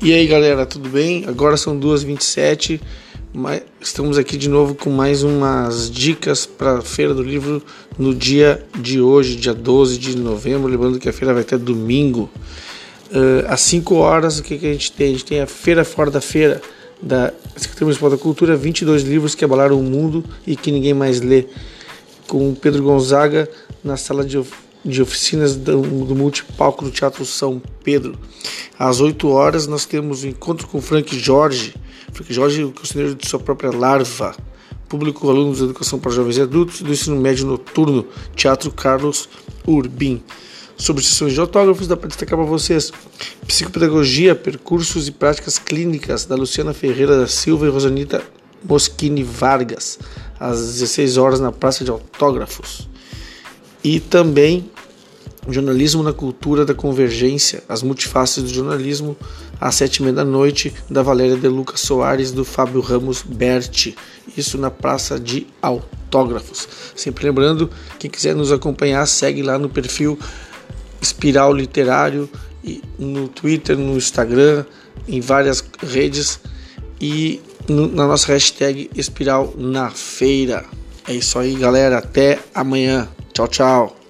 E aí galera, tudo bem? Agora são 2h27, estamos aqui de novo com mais umas dicas para a Feira do Livro no dia de hoje, dia 12 de novembro, lembrando que a feira vai até domingo. Às 5 horas, o que a gente tem? A gente tem a Feira Fora da Feira, da Secretaria Municipal da Cultura, 22 livros que abalaram o mundo e que ninguém mais lê, com Pedro Gonzaga na sala de oficinas do multipalco do Teatro São Pedro. Às 8 horas nós temos o encontro com Frank Jorge, o cozinheiro de sua própria larva, público alunos da educação para jovens e adultos do ensino médio noturno, Teatro Carlos Urbim. Sobre sessões de autógrafos, dá para destacar para vocês: Psicopedagogia, Percursos e Práticas Clínicas, da Luciana Ferreira da Silva e Rosanita Moschini Vargas, às 16 horas na Praça de Autógrafos. E também Jornalismo na Cultura da Convergência, as multifaces do jornalismo, às 19h30, da Valéria De Luca Soares, do Fábio Ramos Berti, isso na Praça de Autógrafos. Sempre lembrando, quem quiser nos acompanhar, segue lá no perfil Espiral Literário, no Twitter, no Instagram, em várias redes e na nossa hashtag Espiral na Feira. É isso aí galera, até amanhã, tchau, tchau.